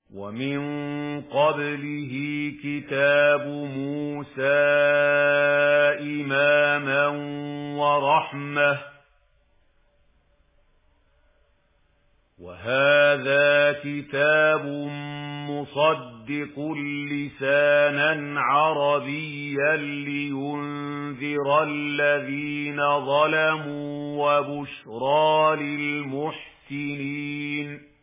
ومن قبله كتاب موسى إماما ورحمة وهذا كتاب مصدق لسانا عربيا لينذر الذين ظلموا وبشرى للمحسنين